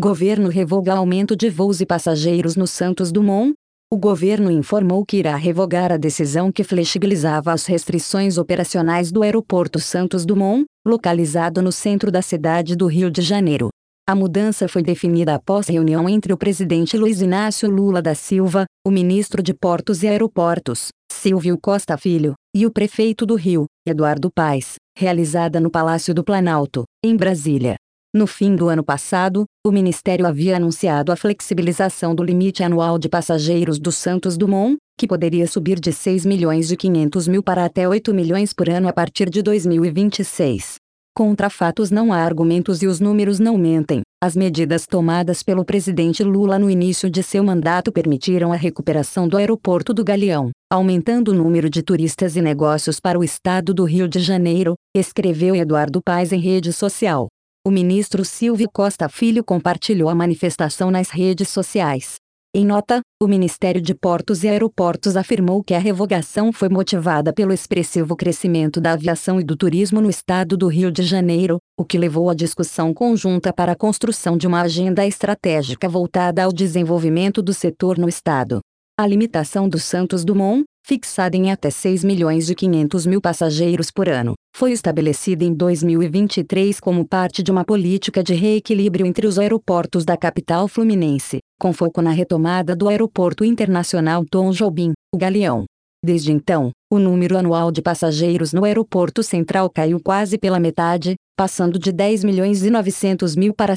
Governo revoga aumento de voos e passageiros no Santos Dumont. O governo informou que irá revogar a decisão que flexibilizava as restrições operacionais do aeroporto Santos Dumont, localizado no centro da cidade do Rio de Janeiro. A mudança foi definida após reunião entre o presidente Luiz Inácio Lula da Silva, o ministro de Portos e Aeroportos, Silvio Costa Filho, e o prefeito do Rio, Eduardo Paes, realizada no Palácio do Planalto, em Brasília. No fim do ano passado, o Ministério havia anunciado a flexibilização do limite anual de passageiros do Santos Dumont, que poderia subir de 6.500.000 para até 8 milhões por ano a partir de 2026. Contra fatos não há argumentos e os números não mentem. As medidas tomadas pelo presidente Lula no início de seu mandato permitiram a recuperação do aeroporto do Galeão, aumentando o número de turistas e negócios para o estado do Rio de Janeiro, escreveu Eduardo Paes em rede social. O ministro Silvio Costa Filho compartilhou a manifestação nas redes sociais. Em nota, o Ministério de Portos e Aeroportos afirmou que a revogação foi motivada pelo expressivo crescimento da aviação e do turismo no estado do Rio de Janeiro, o que levou à discussão conjunta para a construção de uma agenda estratégica voltada ao desenvolvimento do setor no estado. A limitação do Santos Dumont, fixada em até 6.500.000 passageiros por ano, foi estabelecida em 2023 como parte de uma política de reequilíbrio entre os aeroportos da capital fluminense, com foco na retomada do Aeroporto Internacional Tom Jobim, o Galeão. Desde então, o número anual de passageiros no aeroporto central caiu quase pela metade, passando de 10.900.000 para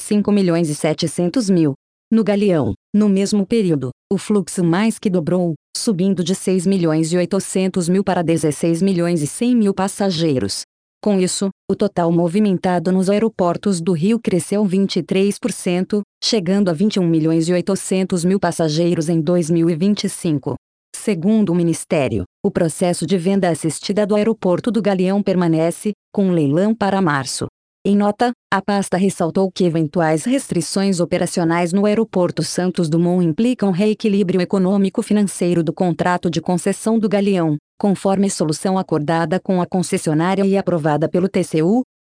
5.700.000. No Galeão, no mesmo período, o fluxo mais que dobrou, subindo de 6.800.000 para 16.100.000 passageiros. Com isso, o total movimentado nos aeroportos do Rio cresceu 23%, chegando a 21.800.000 passageiros em 2025. Segundo o Ministério, o processo de venda assistida do aeroporto do Galeão permanece, com um leilão para março. Em nota, a pasta ressaltou que eventuais restrições operacionais no aeroporto Santos Dumont implicam reequilíbrio econômico-financeiro do contrato de concessão do Galeão, conforme solução acordada com a concessionária e aprovada pelo TCU,